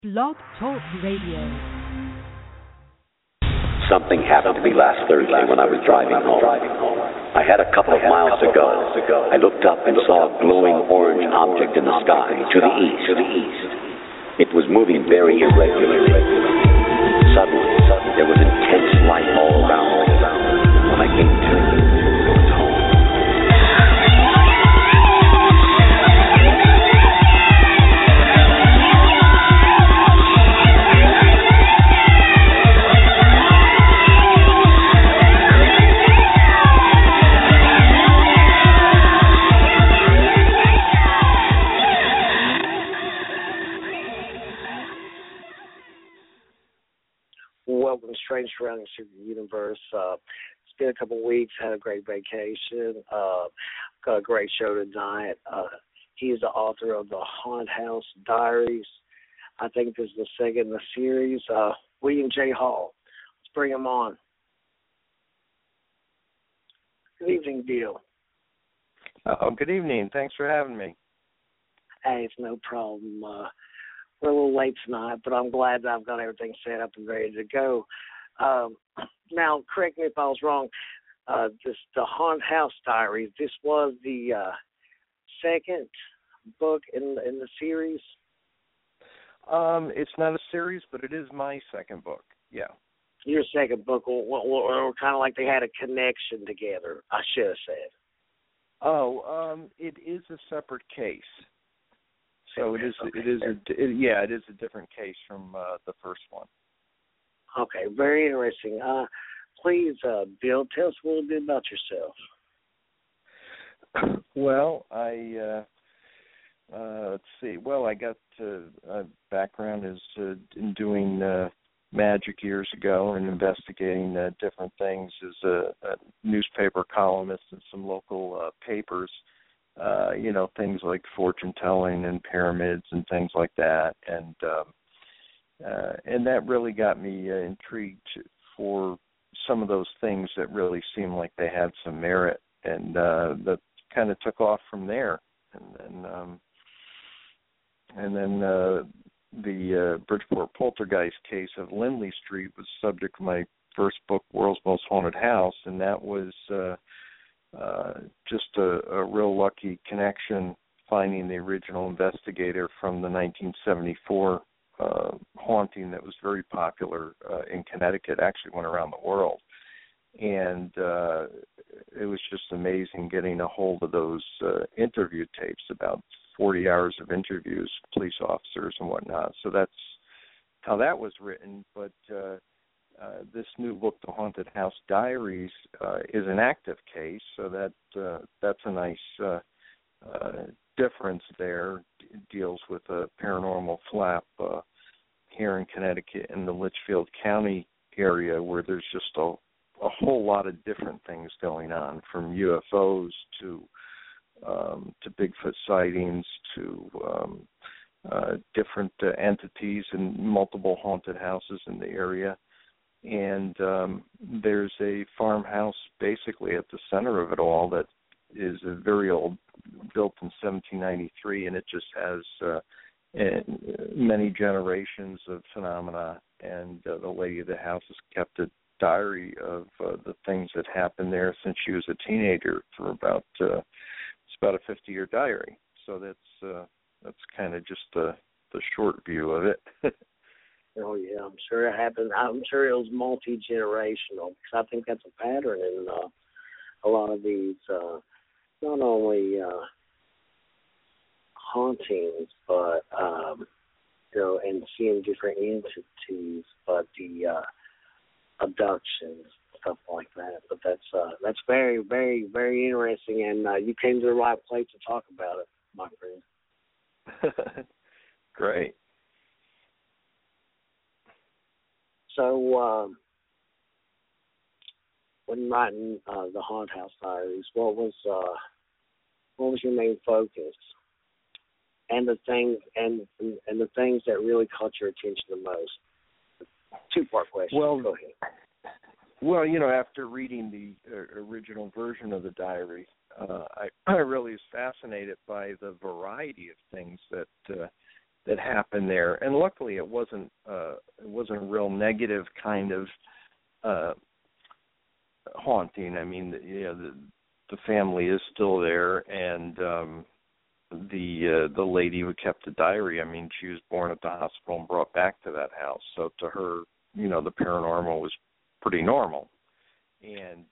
Blog Talk Radio. Something happened to me last Thursday when I was driving home. I had a couple of miles to go. I looked up and saw a glowing orange object in the sky to the east. It was moving very irregularly. Suddenly, there was intense light all around me. When I came to, it was home. Welcome to Strange Surroundings of the Universe. It's been a couple of weeks, had a great vacation, got a great show tonight. He's the author of the Haunted House Diaries. I think this is the second in the series. William J. Hall. Let's bring him on. Good evening, Bill. Oh, good evening. Thanks for having me. Hey, it's no problem. We're a little late tonight, but I'm glad that I've got everything set up and ready to go. Now, correct me if I was wrong. The Haunted House Diaries. This was the second book in the series. It's not a series, but it is my second book. Yeah. Your second book, or kind of like they had a connection together. I should have said. Oh, it is a separate case. So it is a different case from the first one. Okay, very interesting. Please, Bill, tell us a little bit about yourself. Well, let's see. Well, I got a background in doing magic years ago and investigating different things as a newspaper columnist in some local papers. Things like fortune telling and pyramids and things like that, and that really got me intrigued for some of those things that really seemed like they had some merit, and that kind of took off from there, and then the Bridgeport Poltergeist case of Lindley Street was the subject of my first book, World's Most Haunted House, and that was just a real lucky connection, finding the original investigator from the 1974 haunting that was very popular in Connecticut, actually went around the world. And it was just amazing getting a hold of those interview tapes, about 40 hours of interviews, police officers and whatnot. So that's how that was written. But this new book, The Haunted House Diaries, is an active case, so that's a nice difference there. It deals with a paranormal flap here in Connecticut in the Litchfield County area, where there's just a whole lot of different things going on, from UFOs to Bigfoot sightings to different entities and multiple haunted houses in the area. And there's a farmhouse basically at the center of it all that is a very old, built in 1793, and it just has many generations of phenomena. And the lady of the house has kept a diary of the things that happened there since she was a teenager for about it's about a 50-year diary. So that's kind of just the short view of it. Oh, yeah, I'm sure it happened. I'm sure it was multi-generational, because I think that's a pattern in a lot of these, not only hauntings, but, and seeing different entities, but the abductions, stuff like that. But that's very, very, very interesting, and you came to the right place to talk about it, my friend. Great. So, when writing the Haunted House Diaries, what was your main focus, and the things the things that really caught your attention the most? Two-part question. Well, go ahead. Well, after reading the original version of the diary, I really was fascinated by the variety of things that that happened there. And luckily, it wasn't a real negative kind of haunting. I mean, the family is still there, and the lady who kept the diary, I mean, she was born at the hospital and brought back to that house. So to her, the paranormal was pretty normal. And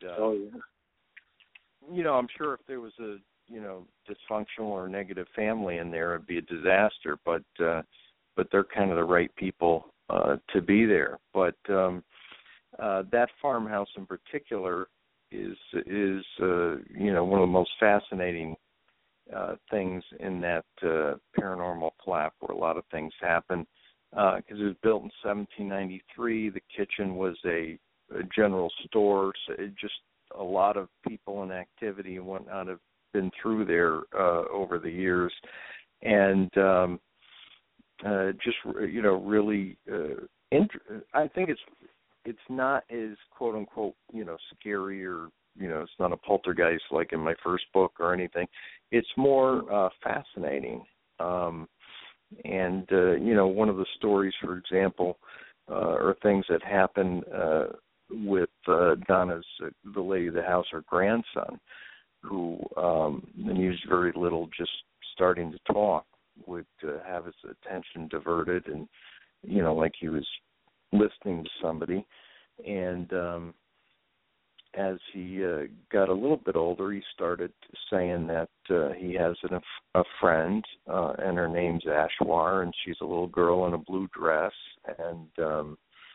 I'm sure if there was a dysfunctional or negative family in there, it'd be a disaster. But they're kind of the right people to be there. But that farmhouse in particular is one of the most fascinating things in that paranormal flap, where a lot of things happen. Because it was built in 1793. The kitchen was a general store, so it just a lot of people and activity and whatnot have been through there over the years, and just really. I think it's not as quote unquote scary, or it's not a poltergeist like in my first book or anything. It's more fascinating. And one of the stories, for example, are things that happen with Donna's, the lady of the house, her grandson, who, when he was very little, just starting to talk, would have his attention diverted, and like he was listening to somebody. And as he got a little bit older, he started saying that he has a friend, and her name's Ashwar, and she's a little girl in a blue dress, and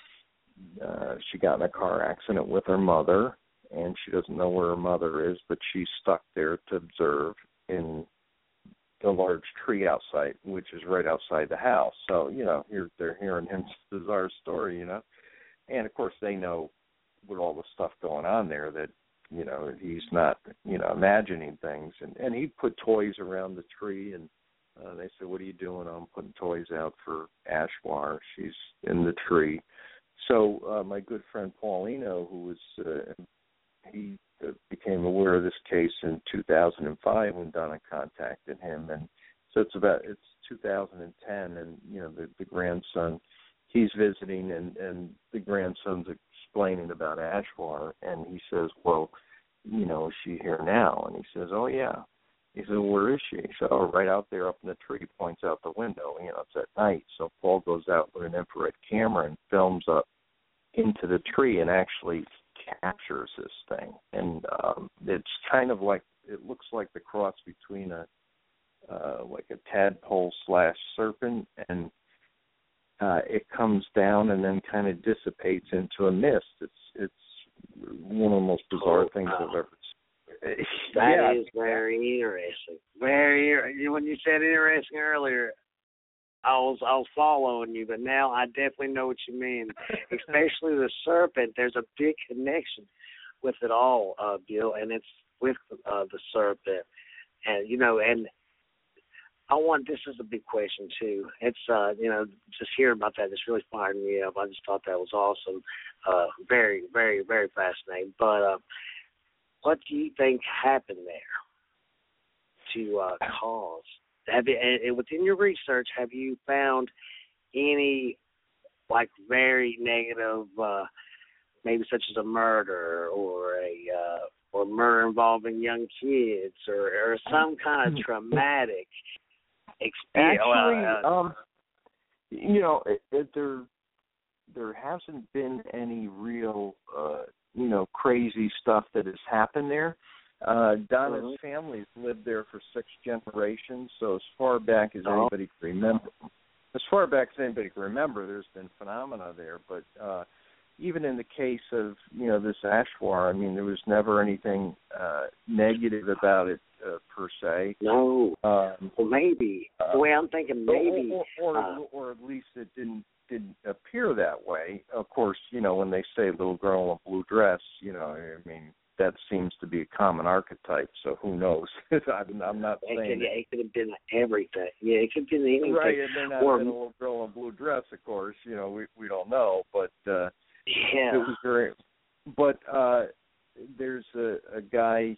she got in a car accident with her mother, and she doesn't know where her mother is, but she's stuck there to observe in the large tree outside, which is right outside the house. So, they're hearing his bizarre story, and of course they know with all the stuff going on there that, he's not, imagining things. And he'd put toys around the tree, and they said, "What are you doing?" "I'm putting toys out for Ashwar. She's in the tree." So my good friend Paulino, who was, he became aware of this case in 2005 when Donna contacted him. And so it's 2010, and, the grandson, he's visiting, and the grandson's explaining about Ashwar, and he says, "Well, is she here now?" And he says, "Oh, yeah." He said, "Where is she?" He said, "Oh, right out there up in the tree," points out the window. It's at night. So Paul goes out with an infrared camera and films up into the tree and actually captures this thing. And it's kind of like, it looks like the cross between like a tadpole / serpent, and it comes down and then kind of dissipates into a mist. It's one of the most bizarre things I've ever seen. That is very interesting. When you said interesting earlier, I was following you, but now I definitely know what you mean. Especially the serpent. There's a big connection with it all, Bill, and it's with the serpent. And and this is a big question too. It's just hearing about that, just really fired me up. I just thought that was awesome. Very, very, very fascinating. But what do you think happened there to cause? Have you, within your research, have you found any very negative, maybe such as a murder or or murder involving young kids, or some kind of traumatic experience? Actually, there hasn't been any real, crazy stuff that has happened there. Donna's family's lived there for 6 generations, so as far back as anybody can remember, there's been phenomena there. But even in the case of, this Ashwar, I mean, there was never anything negative about it per se. No. Well, maybe. The way I'm thinking, maybe. Or at least it didn't appear that way. Of course, when they say little girl in a blue dress, I mean, that seems to be a common archetype, so who knows? I'm not saying it could have been everything. Yeah, it could have been anything. Right, and they're not a little girl in a blue dress, of course. We don't know, but it was very. But there's a guy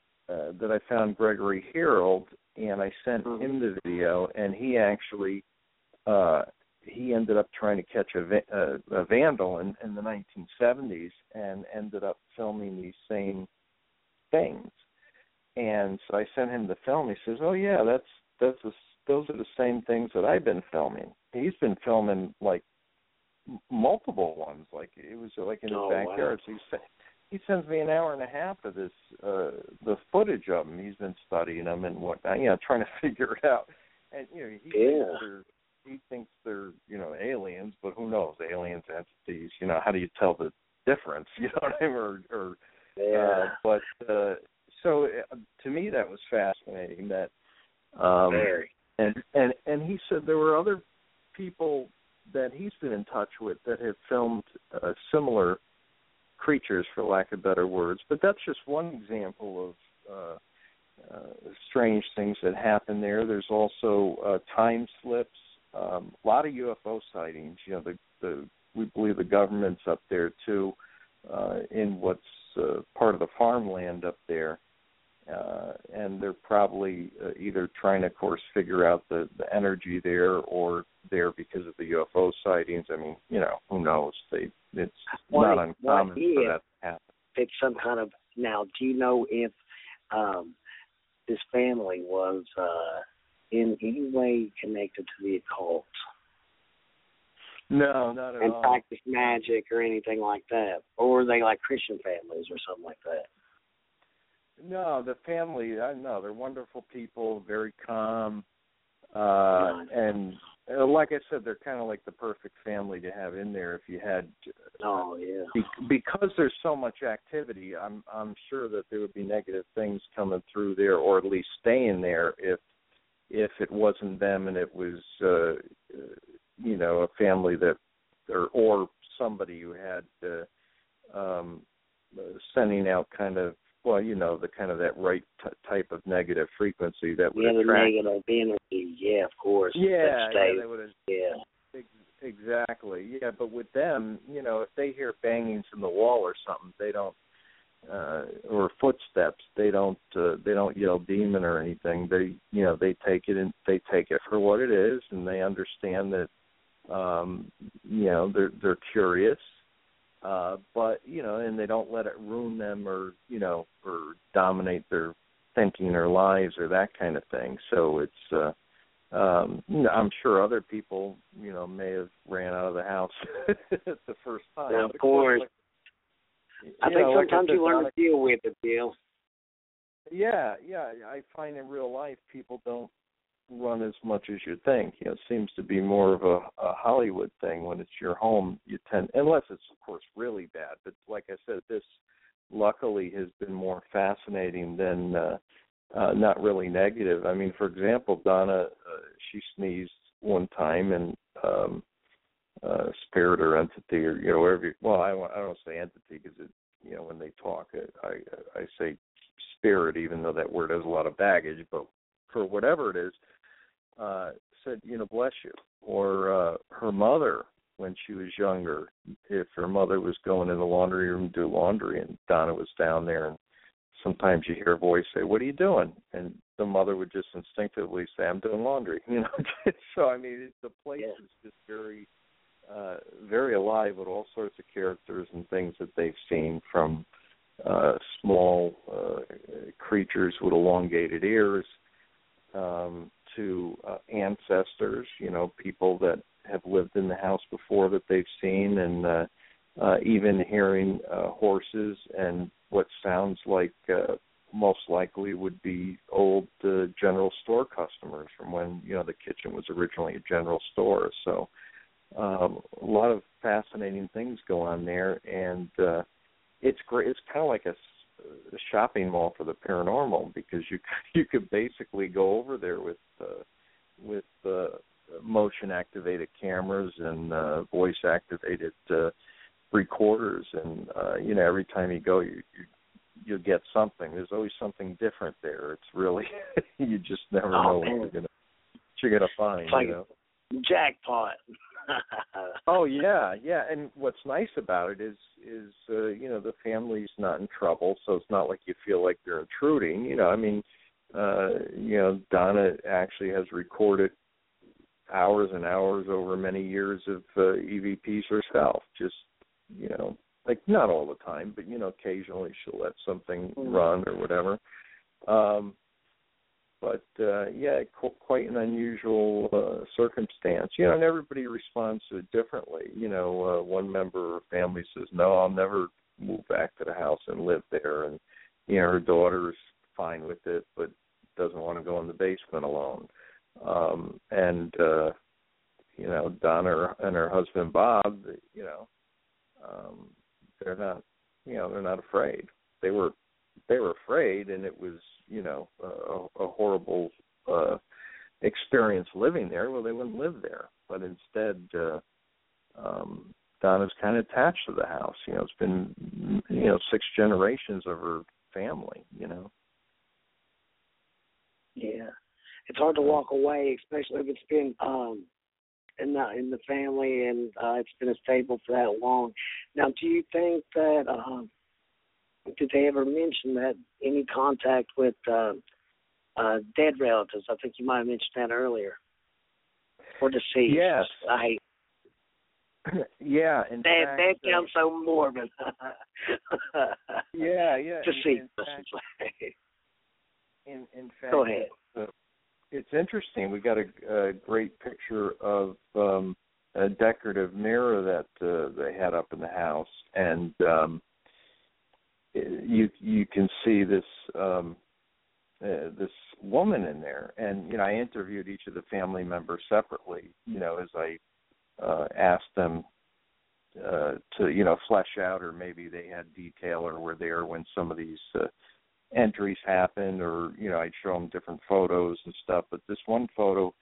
that I found, Gregory Harold, and I sent him the video, and he actually he ended up trying to catch a vandal in the 1970s and ended up filming these same things. And so I sent him the film. He says, "Oh yeah, those are the same things that I've been filming." He's been filming like multiple ones, like it was like in his backyard. Wow. So he sends me an hour and a half of this, the footage of them. He's been studying them and whatnot, trying to figure it out. And he thinks they're aliens, but who knows? Aliens, entities. How do you tell the difference? You know what I mean? But so to me that was fascinating. That very. And he said there were other people that he's been in touch with that have filmed similar creatures, for lack of better words. But that's just one example of strange things that happen there. There's also time slips, a lot of UFO sightings. We believe the government's up there too, in what's part of the farmland up there. And they're probably either trying to, of course, figure out the energy there, or there because of the UFO sightings. I mean, who knows? It's not uncommon for that to happen. It's some kind of. Now, do you know if this family was in any way connected to the occult? No, not at all. And practice magic or anything like that? Or were they like Christian families or something like that? No, the family, I know, they're wonderful people, very calm, and like I said, they're kind of like the perfect family to have in there if you had. Because there's so much activity, I'm sure that there would be negative things coming through there, or at least staying there if it wasn't them and it was a family that or somebody who had sending out kind of. Well, the kind of that right type of negative frequency that would attract. Negative energy, of course. They would have, exactly. Yeah, but with them, if they hear bangings in the wall or something, they don't, or footsteps, they don't yell demon or anything. They take it for what it is, and they understand that, they're curious. But and they don't let it ruin them or dominate their thinking or lives or that kind of thing. So it's I'm sure other people may have ran out of the house the first time. Of course. I think sometimes you learn to deal with it, Bill. Yeah. I find in real life people don't run as much as you think. It seems to be more of a Hollywood thing. When it's your home, you tend, unless it's of course really bad. But like I said, this luckily has been more fascinating than not really negative. I mean, for example, Donna, she sneezed one time and spirit or entity or whatever. Well, I don't say entity because it, when they talk, I say spirit, even though that word has a lot of baggage. But for whatever it is. Said, bless you. Or her mother, when she was younger, if her mother was going in the laundry room to do laundry and Donna was down there, and sometimes you hear a voice say, "What are you doing?" And the mother would just instinctively say, "I'm doing laundry." So, I mean, the place is just very, very alive with all sorts of characters and things that they've seen, from small creatures with elongated ears, to ancestors, people that have lived in the house before that they've seen, and even hearing horses and what sounds like most likely would be old general store customers from when, the kitchen was originally a general store. So a lot of fascinating things go on there, and it's great. It's kind of like a shopping mall for the paranormal, because you could basically go over there with motion activated cameras and voice activated recorders, and every time you go you'll get something. There's always something different there. It's really you just never know what you're gonna find. It's like jackpot. Oh yeah, and what's nice about it is the family's not in trouble, so it's not like you feel like they're intruding. Donna actually has recorded hours and hours over many years of EVPs herself. Just, like not all the time, but, occasionally she'll let something run or whatever. But quite an unusual circumstance. And everybody responds to it differently. One member of her family says, no, I'll never move back to the house and live there. And, her daughter's fine with it, but doesn't want to go in the basement alone. Donna and her husband, Bob, they're not afraid. They were afraid, and it was, a horrible experience living there. Well, they wouldn't live there, but instead, Donna's kind of attached to the house. It's been, 6 generations of her family. Yeah, it's hard to walk away, especially if it's been in the family and it's been a stable for that long. Now, do you think that did they ever mention that any contact with dead relatives? I think you might have mentioned that earlier. Or deceased. Yes. Yeah. That sounds so morbid. Yeah. Deceased. In fact, go ahead. It's interesting. We got a great picture of a decorative mirror that they had up in the house, and you can see this this woman in there. And I interviewed each of the family members separately. As I asked them to flesh out, or maybe they had detail or were there when some of these entries happened, or I'd show them different photos and stuff. But this one photo,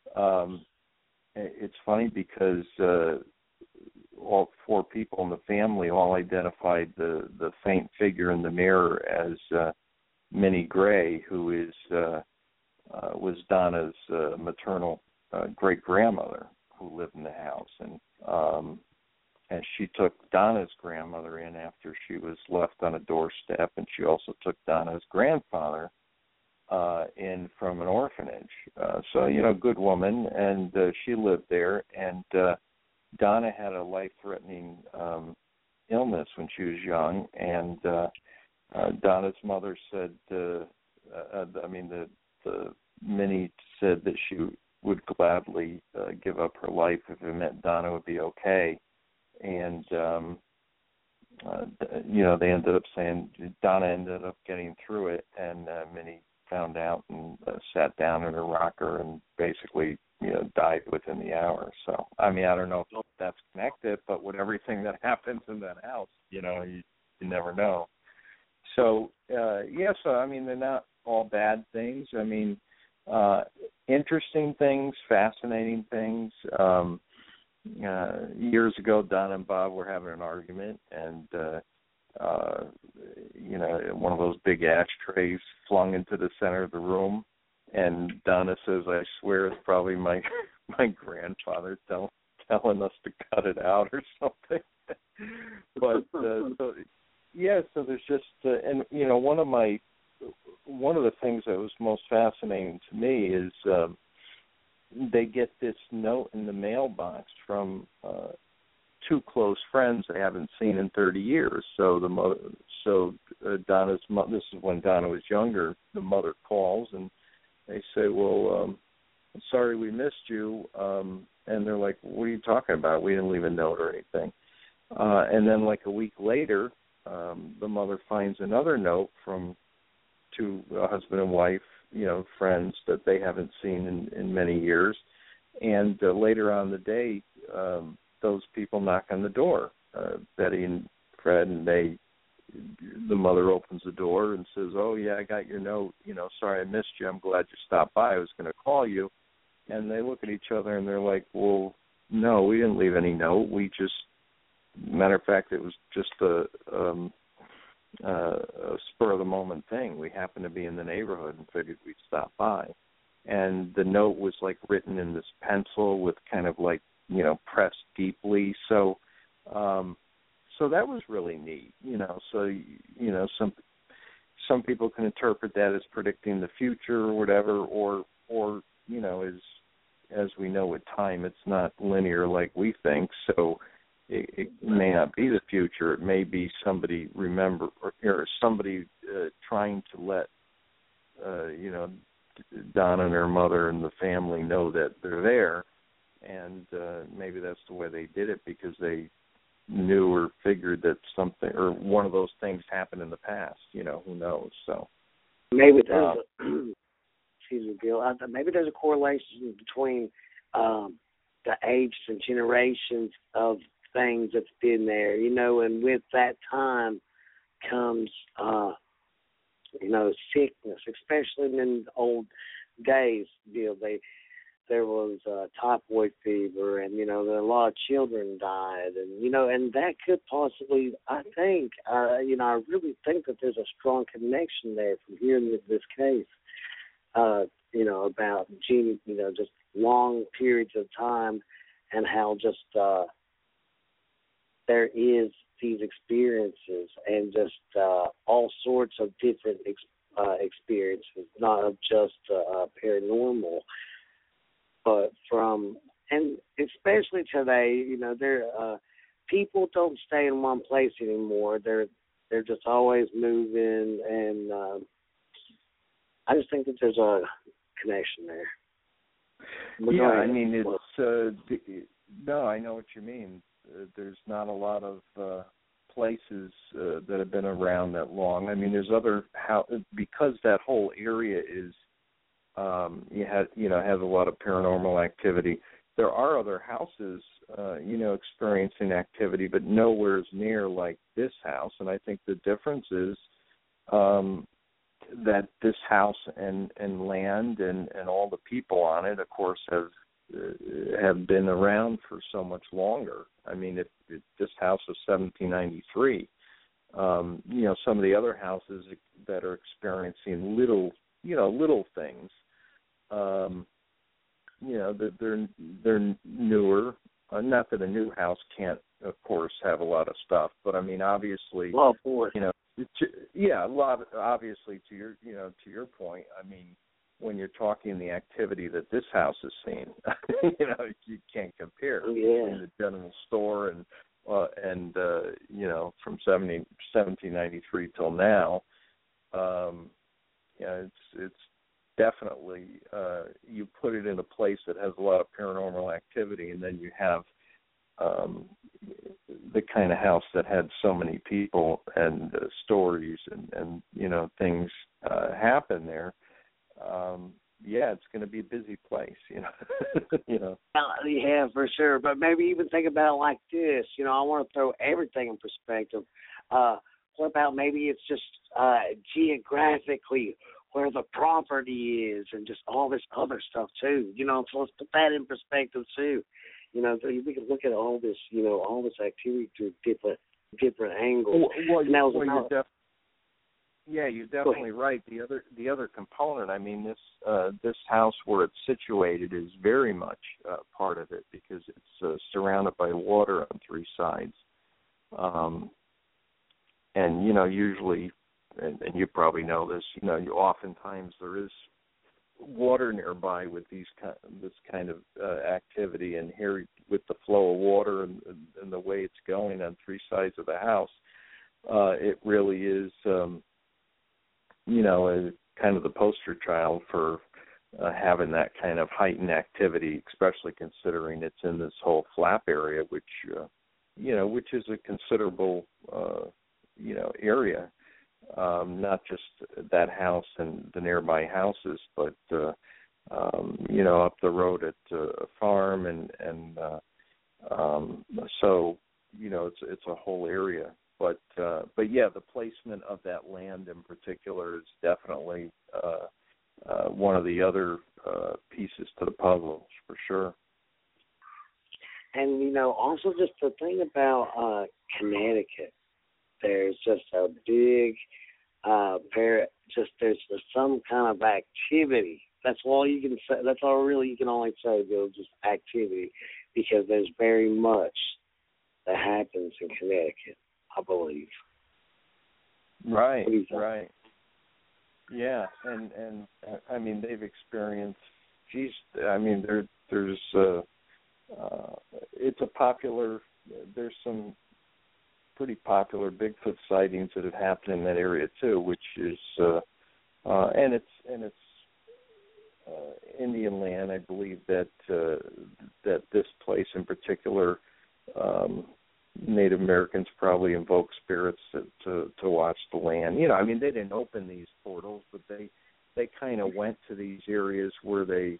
it's funny because all 4 people in the family all identified the faint figure in the mirror as Minnie Gray, who is was Donna's maternal great grandmother who lived in the house, and she took Donna's grandmother in after she was left on a doorstep, and she also took Donna's grandfather in from an orphanage. So, good woman, and she lived there, and Donna had a life-threatening illness when she was young, and Donna's mother said, Minnie said that she would gladly give up her life if it meant Donna would be okay. And, they ended up saying Donna ended up getting through it, and Minnie found out and sat down in her rocker and basically, died within the hour. So, I don't know if that's connected, but with everything that happens in that house, you never know. So, they're not all bad things. Interesting things, fascinating things. Years ago, Donna and Bob were having an argument, and one of those big ashtrays flung into the center of the room, and Donna says, "I swear it's probably my grandfather telling us to cut it out or something." But so there's just and one of the things that was most fascinating to me is they get this note in the mailbox from 2 close friends they haven't seen in 30 years. So Donna's mother, this is when Donna was younger, the mother calls and they say, "Well, sorry we missed you." And they're like, "What are you talking about? We didn't leave a note or anything." And then like a week later, the mother finds another note from 2 husband and wife, friends that they haven't seen in many years. And later on in the day, those people knock on the door, Betty and Fred, and the mother opens the door and says, "Oh, yeah, I got your note. Sorry I missed you. I'm glad you stopped by. I was going to call you." And they look at each other and they're like, "Well, no, we didn't leave any note. We just, matter of fact, it was just a spur-of-the-moment thing. We happened to be in the neighborhood and figured we'd stop by." And the note was, like, written in this pencil with kind of, like, pressed deeply. So that was really neat, So, some people can interpret that as predicting the future or whatever, or as we know with time, it's not linear like we think. So it may not be the future. It may be somebody or somebody trying to let Donna and her mother and the family know that they're there, and maybe that's the way they did it because they knew or figured that something or one of those things happened in the past. Who knows? So maybe there's excuse me, Bill. Maybe there's a correlation between the ages and generations of things that's been there, and with that time comes, sickness, especially in the old days, Bill. There was typhoid fever, and a lot of children died, and that could possibly, I think, I really think that there's a strong connection there from hearing this case, about just long periods of time, and how just there is these experiences, and just all sorts of different experiences, not just paranormal. But and especially today, there people don't stay in one place anymore. They're just always moving, and I just think that there's a connection there. Yeah, I mean, it's no, I know what you mean. There's not a lot of places that have been around that long. I mean, there's other because that whole area is. Has a lot of paranormal activity. There are other houses, experiencing activity, but nowhere near like this house. And I think the difference is that this house and land and all the people on it, of course, have been around for so much longer. I mean, if this house was 1793, some of the other houses that are experiencing little things. They're newer. Not that a new house can't, of course, have a lot of stuff, but I mean, obviously, well, of course, a lot. Obviously, to your point, I mean, when you're talking the activity that this house has seen, you can't compare between the general store and from 1793 till now. It's definitely you put it in a place that has a lot of paranormal activity, and then you have the kind of house that had so many people and stories and things happen there. It's going to be a busy place, Yeah, for sure. But maybe even think about it like this. I want to throw everything in perspective. What about maybe it's just geographically where the property is, and just all this other stuff too. So let's put that in perspective too. We can look at all this, all this activity through different angles. You're definitely right. The other component, I mean, this house where it's situated is very much part of it because it's surrounded by water on three sides, and usually. And you probably know this. Oftentimes there is water nearby with this kind of activity, and here with the flow of water and the way it's going on three sides of the house, it really is, a kind of the poster child for having that kind of heightened activity, especially considering it's in this whole flap area, which is a considerable, area. Not just that house and the nearby houses, but up the road at a farm, and so it's a whole area. But the placement of that land in particular is definitely one of the other pieces to the puzzle for sure. And also just the thing about Connecticut. There's just a big, there's some kind of activity. That's all you can say. That's all really you can only say, Bill, just activity, because there's very much that happens in Connecticut, I believe. Right. Yeah, and I mean they've experienced. I mean there's it's a popular. There's some pretty popular Bigfoot sightings that have happened in that area too, which is and it's Indian land. I believe that that this place in particular, Native Americans probably invoke spirits to watch the land. You know, I mean, they didn't open these portals, but they kind of went to these areas where they,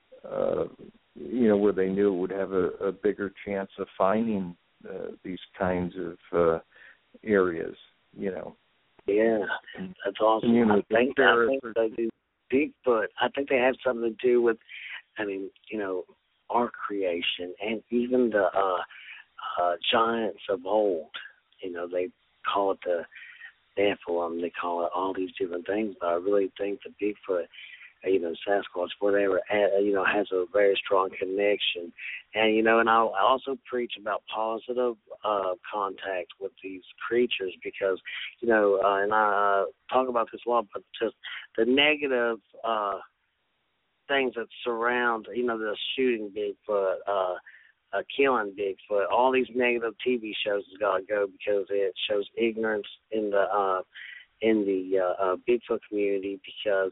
where they knew it would have a bigger chance of finding these kinds of areas. You know. Yeah, that's awesome. I think they do Bigfoot. I think they have something to do with, I mean, you know, our creation and even the giants of old. You know, they call it the Nephilim. They call it all these different things. But I really think the Bigfoot, you know, Sasquatch, whatever, you know, has a very strong connection. And, you know, and I also preach about positive contact with these creatures because, you know, and I talk about this a lot, but just the negative things that surround, you know, the shooting Bigfoot, killing Bigfoot, all these negative TV shows has got to go because it shows ignorance in the Bigfoot community because,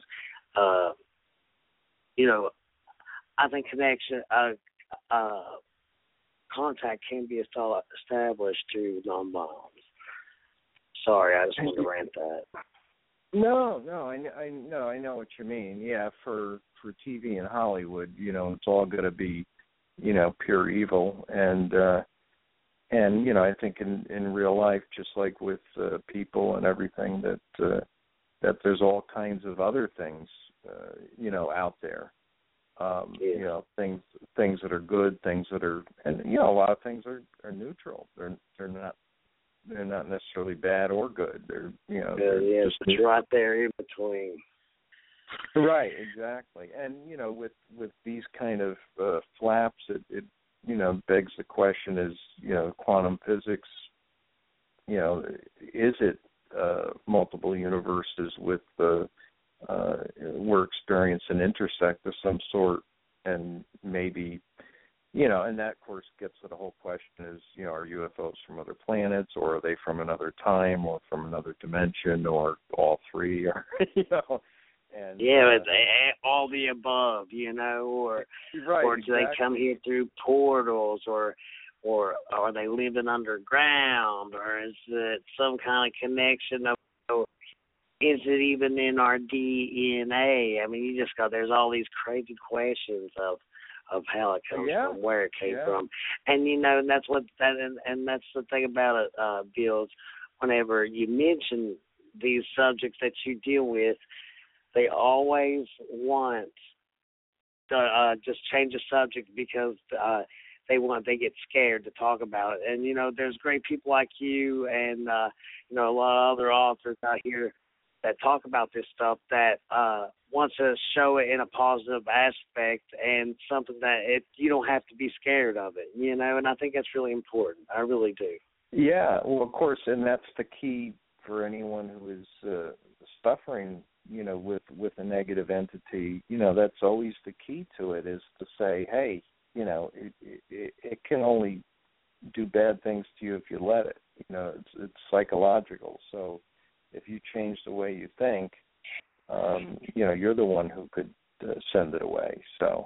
you know, I think contact can be established through non-violence. Sorry, I just wanted to rant that. No, I know what you mean. Yeah, for TV and Hollywood, you know, it's all going to be, you know, pure evil, and you know, I think in real life, just like with people and everything, that there's all kinds of other things, you know, out there. You know, things that are good, things that are, and you know, a lot of things are neutral. They're not necessarily bad or good. They're, you know, it's just right there in between. Right, exactly. And you know, with these kind of flaps, it you know begs the question: is, you know, quantum physics? You know, is it multiple universes with where experience and intersect of some sort, and maybe, you know, and that of course gets to the whole question: is, you know, are UFOs from other planets, or are they from another time, or from another dimension, or all three, or you know? And, it's all the above, you know, or right, or do they come here through portals, or are they living underground, or is it some kind of connection of, is it even in our DNA? I mean, you just there's all these crazy questions of how it comes from, where it came from, and you know, and that's that's the thing about it, Bill. Whenever you mention these subjects that you deal with, they always want to just change the subject because they get scared to talk about it. And you know, there's great people like you and you know, a lot of other authors out here that talk about this stuff that wants to show it in a positive aspect and something that you don't have to be scared of it, you know, and I think that's really important. I really do. Yeah, well, of course, and that's the key for anyone who is suffering, you know, with a negative entity. You know, that's always the key to it, is to say, hey, you know, it can only do bad things to you if you let it. You know, it's psychological. So if you change the way you think, you know, you're the one who could send it away. So,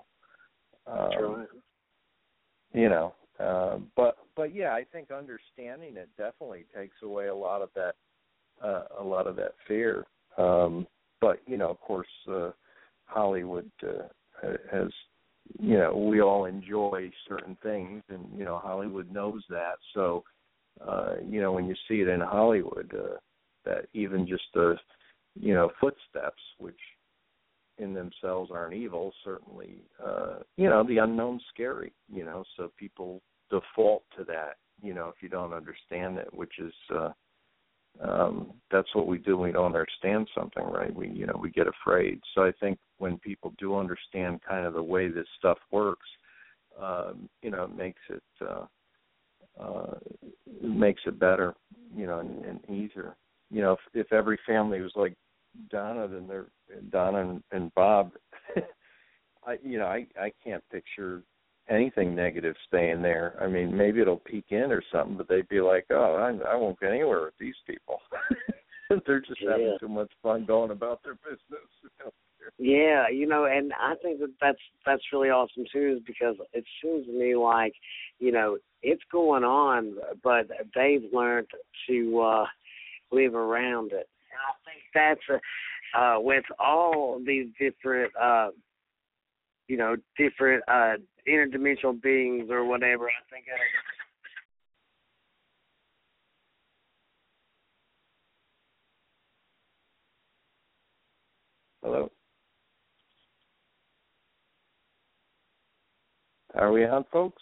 you know, but yeah, I think understanding it definitely takes away a lot of that fear. But you know, of course, Hollywood has, you know, we all enjoy certain things, and you know, Hollywood knows that. So, you know, when you see it in Hollywood, that even just the, you know, footsteps, which in themselves aren't evil, certainly, you know, the unknown's scary, you know, so people default to that, you know, if you don't understand it, which is, that's what we do when we don't understand something, right? We get afraid. So I think when people do understand kind of the way this stuff works, you know, it makes it better, you know, and easier. You know, if every family was like Donna and Bob, of I can't picture anything negative staying there. I mean, maybe it'll peek in or something, but they'd be like, oh, I won't get anywhere with these people. They're just having too much fun going about their business. Yeah, and I think that's really awesome too, is because it seems to me like, it's going on, but they've learned to live around it. And I think that's with all these different, different interdimensional beings or whatever. I think. Hello. Are we on, folks?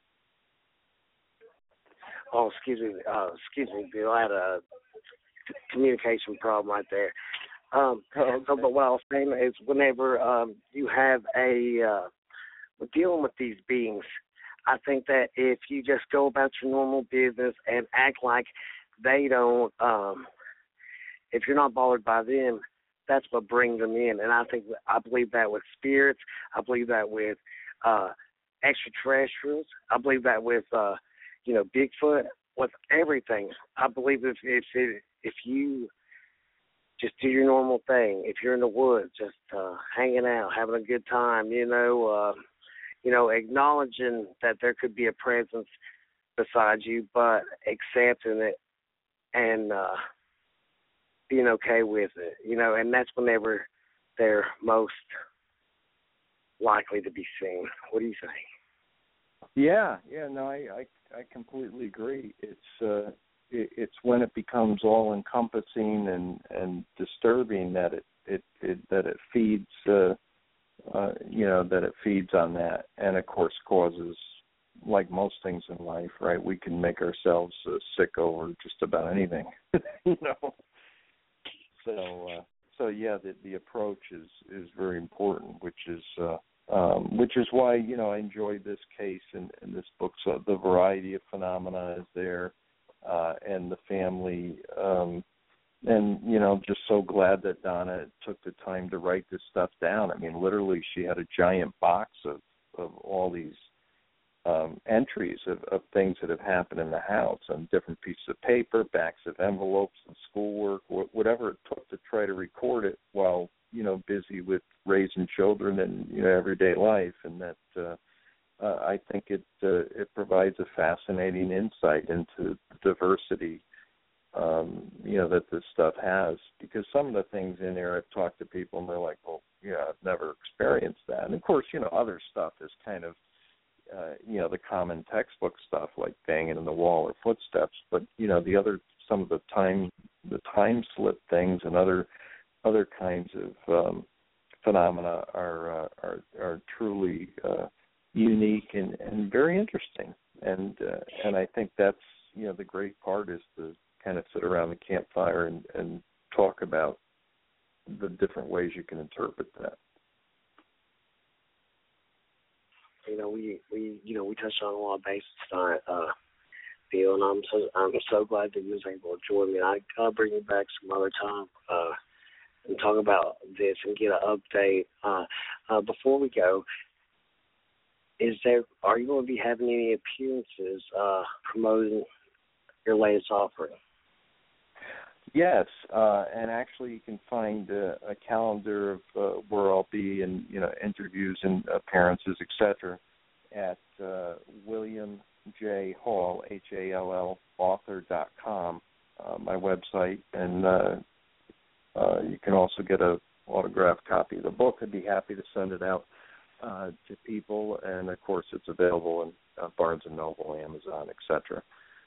Oh, excuse me, Bill. I had a communication problem right there. But what I was saying is, whenever you have dealing with these beings, I think that if you just go about your normal business and act like they don't, if you're not bothered by them, that's what brings them in. And I believe that with spirits. I believe that with extraterrestrials. I believe that with Bigfoot, with everything. I believe if you just do your normal thing, if you're in the woods, just hanging out, having a good time, acknowledging that there could be a presence beside you, but accepting it and being okay with it, and that's whenever they're most likely to be seen. What do you think? Yeah, no, I completely agree. It's when it becomes all encompassing and disturbing that it feeds that it feeds on that, and of course causes, like most things in life, right? We can make ourselves sick over just about anything, So yeah, the approach is very important, which is why I enjoyed this case and this book. So the variety of phenomena is there, and the family, and just so glad that Donna took the time to write this stuff down. I mean, literally, she had a giant box of all these entries of things that have happened in the house on different pieces of paper, backs of envelopes, and schoolwork, whatever it took to try to record it while busy with raising children and everyday life. And that I think it provides a fascinating insight into the diversity that this stuff has, because some of the things in there, I've talked to people and they're like, well, I've never experienced that. And of course, other stuff is kind of the common textbook stuff like banging in the wall or footsteps, but some of the time slip things and other kinds of phenomena are truly unique and very interesting, and I think that's the great part is to kind of sit around the campfire and talk about the different ways you can interpret that. We touched on a lot of bases tonight, Bill, and I'm so glad that you was able to join me. I'll bring you back some other time and talk about this and get an update. Before we go, are you going to be having any appearances promoting your latest offering? Yes, and actually you can find a calendar of where I'll be and interviews and appearances, etc., at William J. Hall, Hall, author.com, my website, and you can also get an autographed copy of the book. I'd be happy to send it out to people, and of course it's available in Barnes & Noble, Amazon, etc.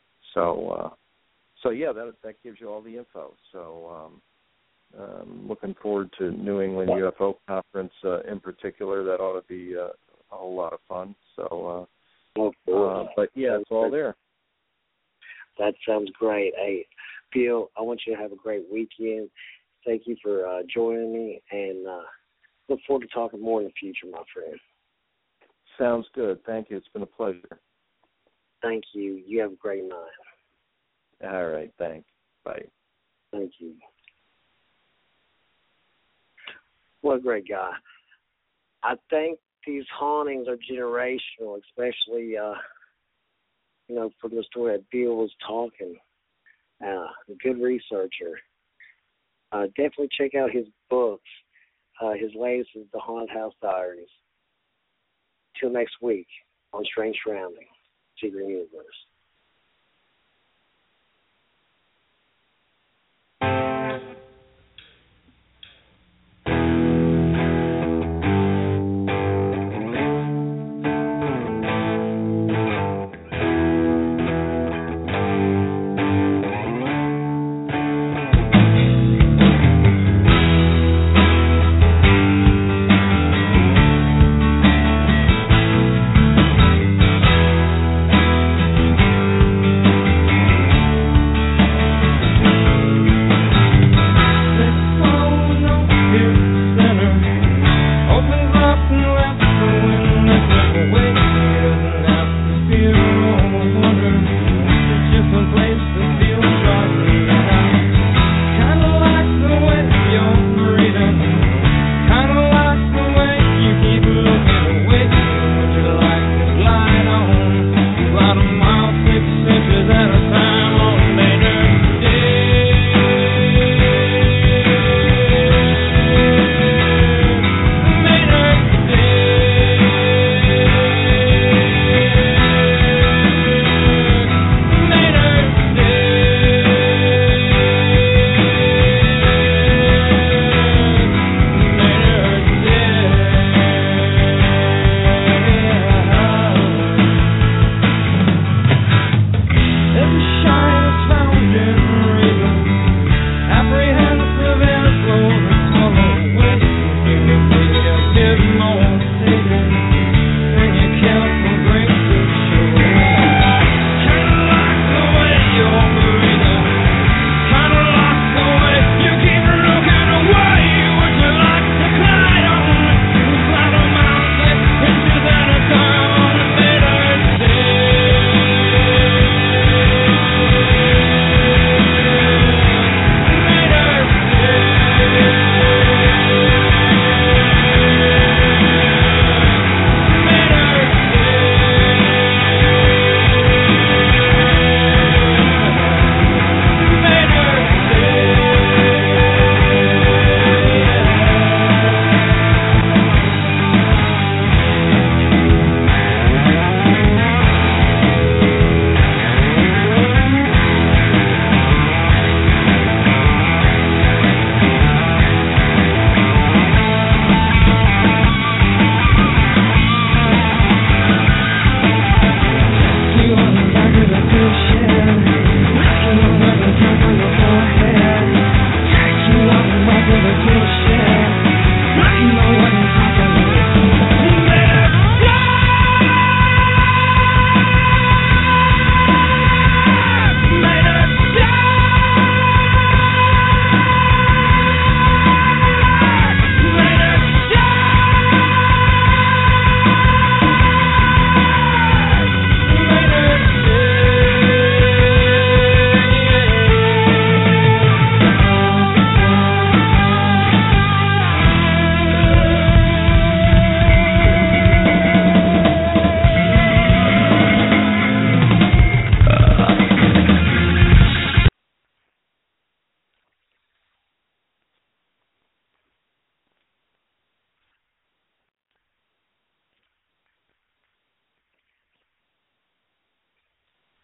So yeah, that gives you all the info. So looking forward to New England UFO Conference in particular. That ought to be a whole lot of fun. So, but yeah, it's all there. That sounds great. Hey, Bill, I want you to have a great weekend. Thank you for joining me, and look forward to talking more in the future, my friend. Sounds good. Thank you. It's been a pleasure. Thank you. You have a great night. All right. Thanks. Bye. Thank you. What a great guy. I think these hauntings are generational, especially, from the story that Bill was talking. A good researcher. Definitely check out his books. His latest is The Haunted House Diaries. Till next week on Strange Surroundings, Secret Universe.